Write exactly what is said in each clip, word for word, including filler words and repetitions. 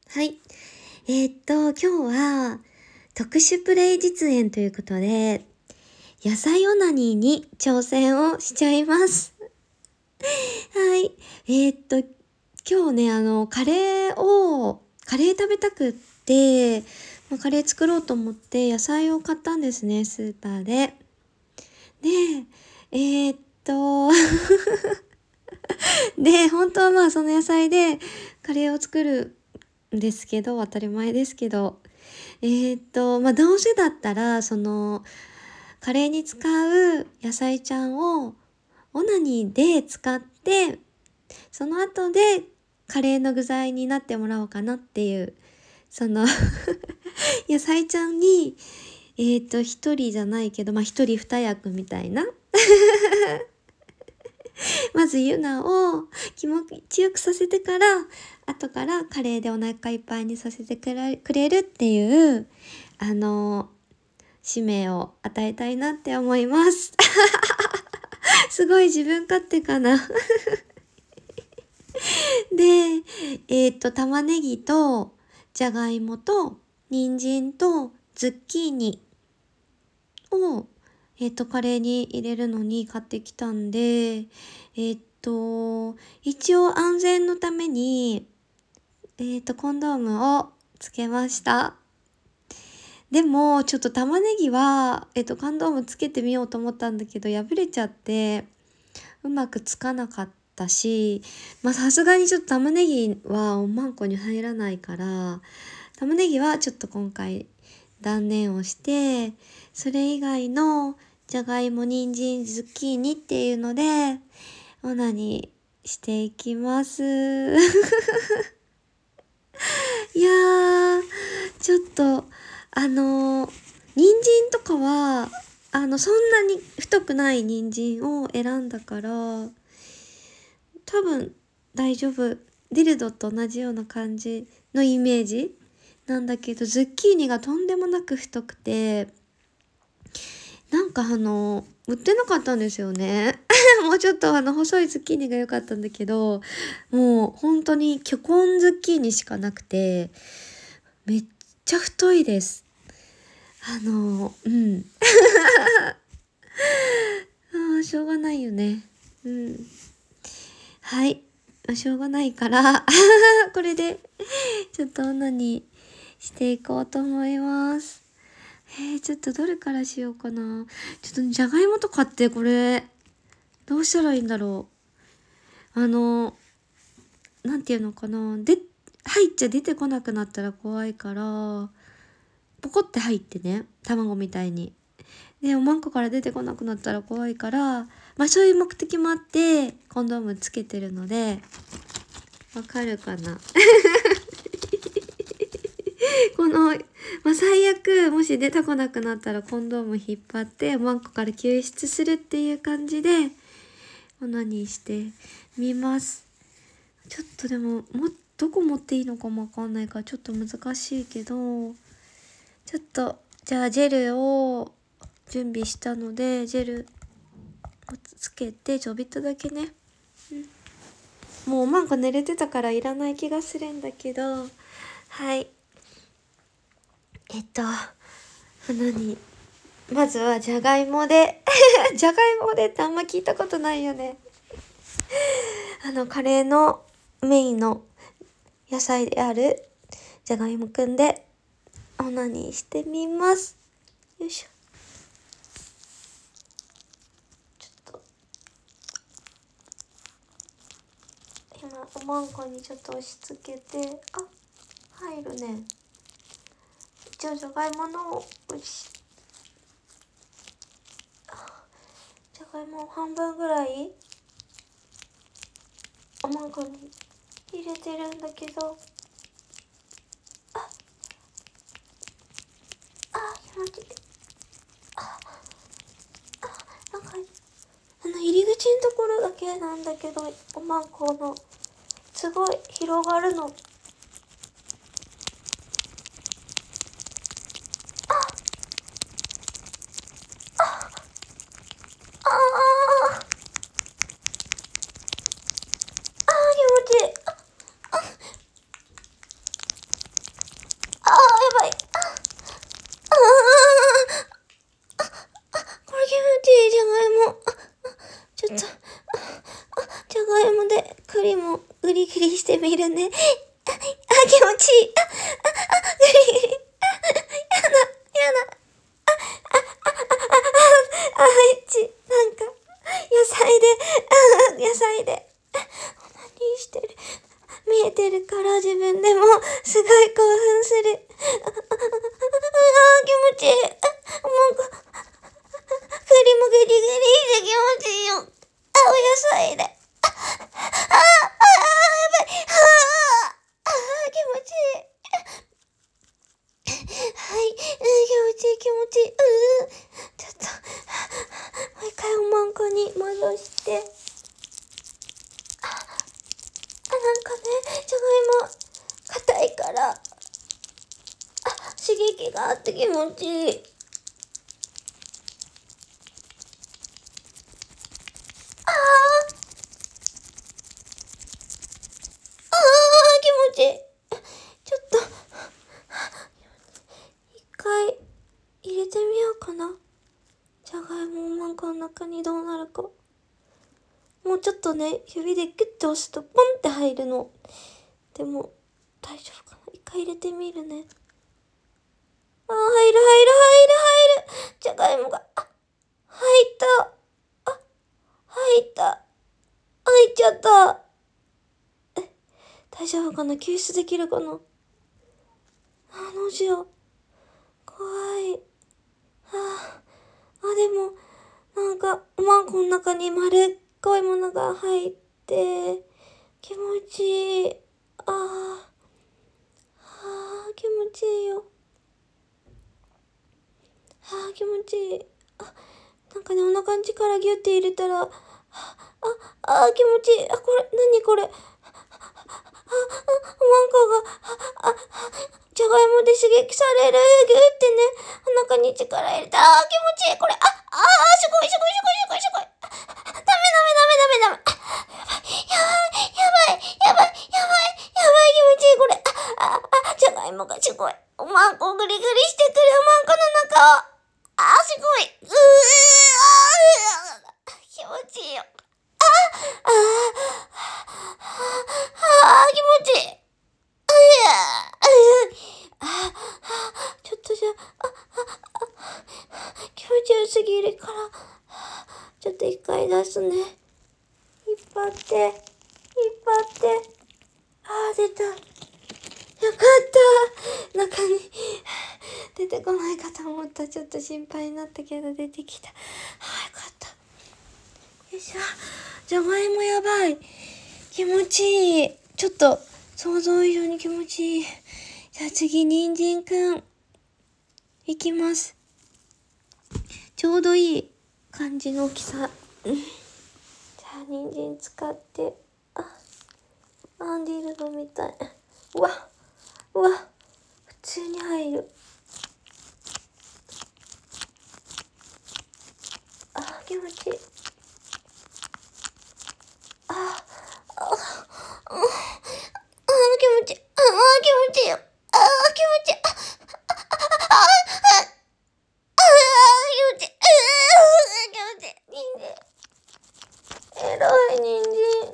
はい。えーっと、今日は特殊プレイ実演ということで、野菜オナニーに挑戦をしちゃいます。はい。えーっと、今日ね、あの、カレーを、カレー食べたくって、まあカレー作ろうと思って野菜を買ったんですね、スーパーで。で、えーっと、で、本当はまあその野菜でカレーを作るんですけど、当たり前ですけど、えーっと、まあ、どうせだったら、その、カレーに使う野菜ちゃんをオナニーで使って、その後でカレーの具材になってもらおうかなっていう、その野菜ちゃんに、えーっと、一人じゃないけど、まあ、一人二役みたいな。まずユナを気持ちよくさせてから、後からカレーでお腹いっぱいにさせてくれくれるっていう、あの、使命を与えたいなって思います。すごい自分勝手かな。で、えっと、玉ねぎと、じゃがいもと、人参と、ズッキーニを、えっと、カレーに入れるのに買ってきたんで、えっと、一応安全のために、えっと、コンドームをつけました。でも、ちょっと玉ねぎは、えっと、コンドームつけてみようと思ったんだけど、破れちゃって、うまくつかなかったし、まあさすがにちょっと玉ねぎはおまんこに入らないから、玉ねぎはちょっと今回断念をして、それ以外のじゃがいも、人参、ズッキーニっていうので、オナにしていきます。いやー、ちょっと、あの、人参とかは、あの、そんなに太くない人参を選んだから、多分大丈夫。ディルドと同じような感じのイメージなんだけど、ズッキーニがとんでもなく太くて、なんかあの、売ってなかったんですよね。もうちょっとあの、細いズッキーニが良かったんだけど、もう本当に巨根ズッキーニしかなくて、めっちゃ太いです。あの、うん。ああ、しょうがないよね。うん。はい。しょうがないからこれで、ちょっと女にしていこうと思います。えー、ちょっとどれからしようかな。ちょっとじゃがいもとかってこれ、どうしたらいいんだろう。あの、なんていうのかな。で、入っちゃ出てこなくなったら怖いから、ポコって入ってね。卵みたいに。で、おまんこから出てこなくなったら怖いから、まあそういう目的もあって、コンドームつけてるので、わかるかなこの、まあ、最悪、もし出てこなくなったらコンドーム引っ張って、おまんこから救出するっていう感じで、オナニーしてみます。ちょっとでも、も、どこ持っていいのかもわかんないから、ちょっと難しいけど、ちょっと、じゃあジェルを準備したので、ジェルをつけて、ちょびっとだけね。うん、もうおまんこ寝れてたからいらない気がするんだけど、はい。えっと、何まずはじゃがいもでじゃがいもでってあんま聞いたことないよね。あのカレーのメインの野菜であるじゃがいもくんでオナニーしてみます。よいしょ。ちょっと今おまんこにちょっと押し付けて、あ、入るね。一応じゃがいものうしじゃがいも半分ぐらいおまんこに入れてるんだけど、あ、あ、気持ちいい。なんかあの入り口のところだけなんだけど、おまんこのすごい広がるの。あーあー気持ちいい。 ね。あ、あ、気持ちいい。あ、あ、あ、グリグリ。あ、やだ、やだ。あ、あ、あ、あ、あ、あ、エッチ。なんか、野菜で、あ、野菜で。何してる？見えてるから自分でもすごい興奮する。あ、あ、あ、あ、気持ちいい。あ、もう、栗もグリグリして気持ちいいよ。あ、お野菜で。あ、あ、あ、あ、やばい。あ、あ、気持ちいい。はい、うん、気持ちいい気持ちいい。うん、ちょっと、もう一回おまんこに戻して。あ、なんかね、じゃがいも、硬いから、あ、刺激があって気持ちいい。あー、あー、気持ちいい。ちょっと、一回入れてみようかな。じゃがいもおまんこの中にどうなるか。もうちょっとね、指でグッと押すとポンって入るの。でも、大丈夫かな。一回入れてみるね。あー、入る入る入る入る。じゃがいもが、あ、入った。あ、入った。入っちゃった。え、大丈夫かな。救出できるかな。あ、どうしよう。怖い。ああ、でも、なんか、おまんこの中に丸っこいものが入って、気持ちいい。ああ、ああ、気持ちいいよ。ああ、気持ちいい。あ、なんかね、お腹の力ギュって入れたら、あ、あ、あ、気持ちいい。あ、これ、なにこれ。あ、あ、おまんこが、あ、あ、じゃがいもで刺激される。ギュってね、お腹に力入れた。あ、気持ちいい。これ、あ、あ、すごい、すごい、すごい、すごい、すごい。ダメダメダメダメダメ。やばい、やばい、やばい、やばい、やばい、やばい、気持ちいい、これ。あ、あ、あ、じゃがいもがすごい。おまんこをグリグリしてくるおまんこの中を。あ、すごい。うー、あー、気持ちいいよ。あ、ああ、あ、気持ちいい。あ、あ、ちょっとじゃあ、あ、あ、気持ちよすぎるから、ちょっと一回出すね。引っ張って、引っ張って。あー、出た。よかった。中に出てこないかと思った。ちょっと心配になったけど出てきた。あー、よかった。よいしょ。じゃがいもやばい。気持ちいい。ちょっと想像以上に気持ちいい。じゃあ次、人参くん。いきます。ちょうどいい感じの大きさ。じゃあ人参使って。あ、アンディルドみたい。うわ、うわ、普通に入る。あ、気持ちいい。あ、あ、あ、あ、気持ちいい。あ、気持ちいいよ。あ、気持ちいい。あ、あ、あ、あ、あ、気持ちいい。気持ちいい。人参。えらい人参。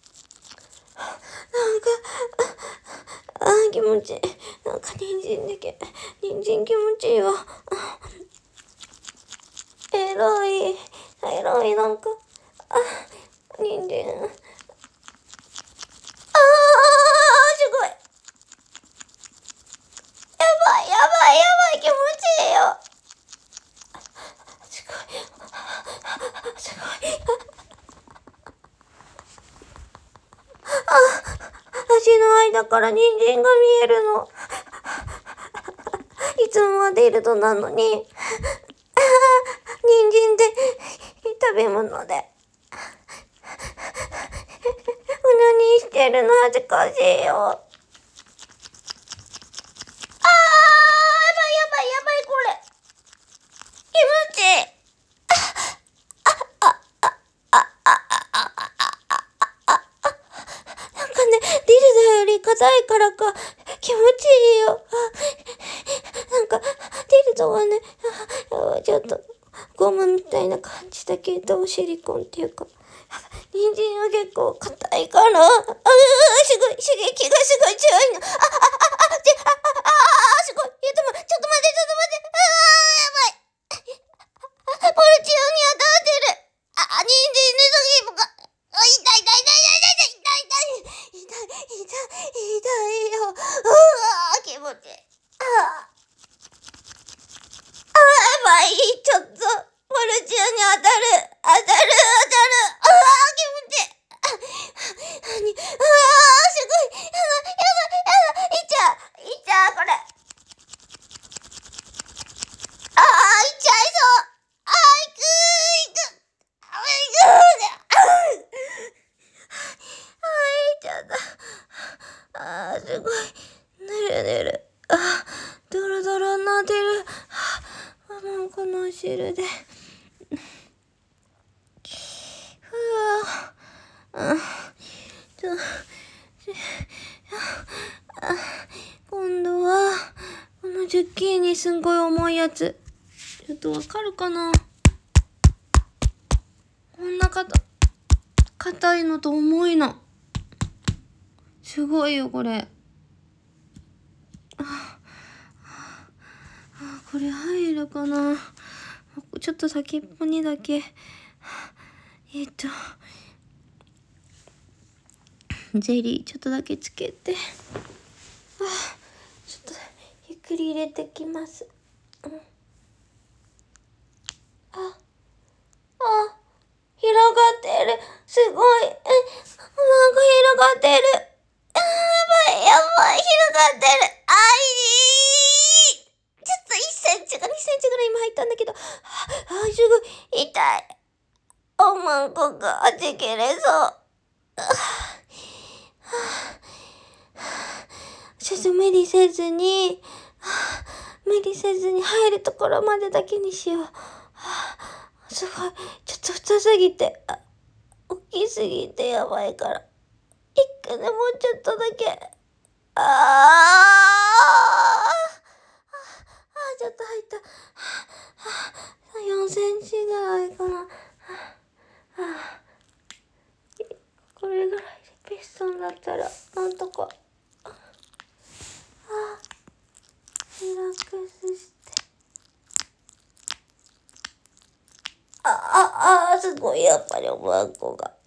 なんか、あ、あ、気持ちいい。なんか人参だけ。人参気持ちいいわ。えらい。えらい、なんか。あ、人参。あー、すごい。やばい、やばい、やばい、気持ちいいよ。すごい。すごい。あ、足の間から人参が見えるの。いつもはディルドなのに。人参で、食べ物で。何してるの恥ずかしいよ。あー、やばいやばいやばい、これ。気持ちいい。なんかね、ディルドより硬いからか、気持ちいいよ。なんか、ディルドはね、ちょっと、ゴムみたいな感じだけど、シリコンっていうか、 人参は結構硬いから、あー、すごい、刺激がすごい強いの。あ、あ、あ、あ、じゃ、あ、あ、あ、あ、すごい。いや、でも、ちょっと待って、ちょっと待って。あー、やばい。ポルチオに当たってる。あ、あ、人参の先とか。あ、痛い痛い痛い痛い痛い痛い痛い痛い痛い痛いよ。うわー、気持ちいい。あー、あ、やばい。ちょっと、ポルチオに当たる。当たる、当たる。あー、気持ちいい。あ、に、あー、すごい。やばい、やばい、やばい。いっちゃう。いっちゃう、これ。あー、いっちゃいそう。あー、いくー、いく。あー、いくー。あー、あー、いっちゃった。あー、すごい。ぬるぬる。あー、ドロドロになってる。あ、もうこのお汁で。ふわー。あ、ちょ、あ、今度は、このズッキーニすんごい重いやつ。ちょっとわかるかな？こんなかた、硬いのと重いの。すごいよ、これ。あ、あ、これ入るかな？ちょっと先っぽにだけ。えっと、ゼリーちょっとだけつけて。あ、ちょっとゆっくり入れてきます。うん、あ、あ、広がってる。すごい。え、なんか広がってる。やばい、やばい、広がってる。あいー。ちょっといっセンチかにセンチぐらい今入ったんだけど。あ、あ、すごい、痛い。おまんこがはじけれそう。ちょっと無理せずに、無理せずに入るところまでだけにしよう。すごい。ちょっと太すぎて、あ、大きすぎてやばいから。一個でもうちょっとだけ。あー、あー、ちょっと入った。よんセンチぐらいかな。これぐらいでベストになったら、なんとか。あ、リラックスして。あ、あ、あ、すごい、やっぱりおばんこが。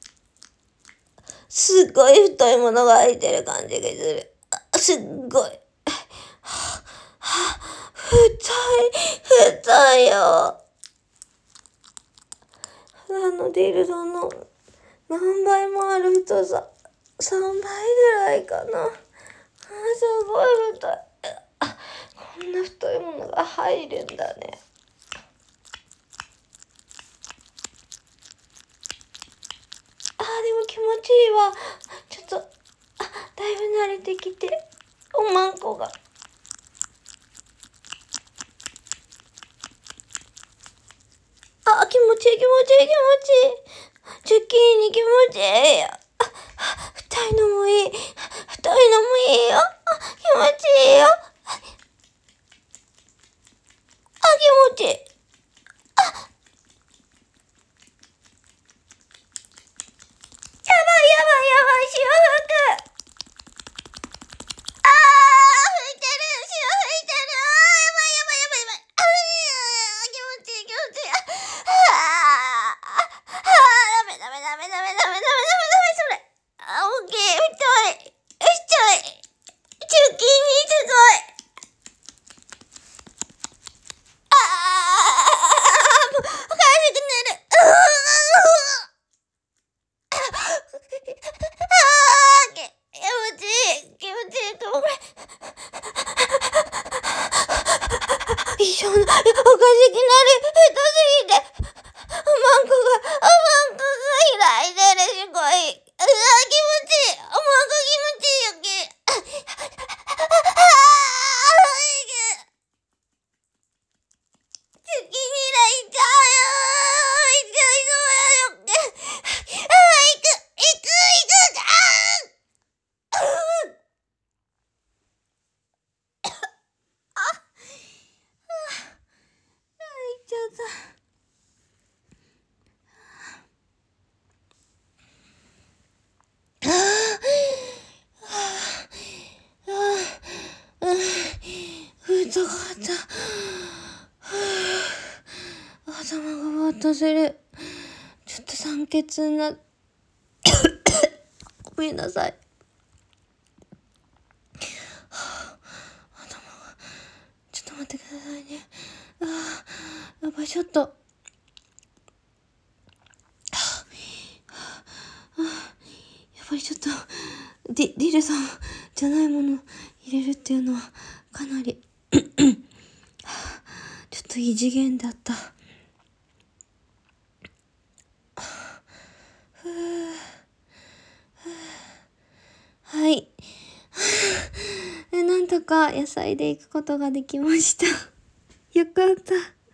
すっごい太いものが入ってる感じがする。あ、すっごい。はは太い、太いよ。あのディルドの何倍もある太さ。さんばいぐらいかな。あ、すごい太い。あ、こんな太いものが入るんだね。あ、でも気持ちいいわ。ちょっと、あ、だいぶ慣れてきて、おまんこが。あ、気持ちいい、気持ちいい、気持ちいい。ズッキーニ気持ちいいよ。あ、太いのもいい。太いのもいいよ。あ、気持ちいいよ。あ、気持ちいい。やばい、やばい、やばい、潮吹く。あー、吹いてる、潮吹いてる。あー、やばい、やばい、やばい、やばい。あー、気持ちいい、気持ちいい。あー、あー、ダメ、ダメ、ダメ、ダメ、ダメ、ダメ、ダメ、ダメ、それ。あ、オッケー、太い。太い。チュッキーニすごい。あー、もう、おかしくなる。うー、あー、気持ちいい、気持ちいい。これ。一緒の、おかしくなる。太すぎて。おまんこが、おまんこが開いてる、すごい。うわ、気持ちいい。おまんこ気持ちいいよ、き。あー、月に来ちゃうよー。行っちゃいそうやよ。あー、行く、行く、行く。あー、あ、行っちゃっ痛かった。頭がぼーっとする。ちょっと酸欠なごめんなさい。頭がちょっと待ってくださいね。あーやっぱりちょっとやっぱりちょっとディリルさんじゃないもの入れるっていうのはかなりちょっと異次元だった。はい。なんとか野菜で行くことができました。よかった。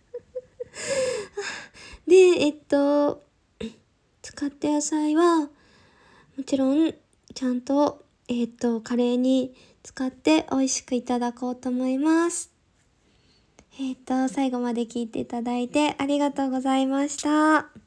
で、えっと、使った野菜は、もちろん、ちゃんと、えっと、カレーに使って美味しくいただこうと思います。えっと、最後まで聞いていただいてありがとうございました。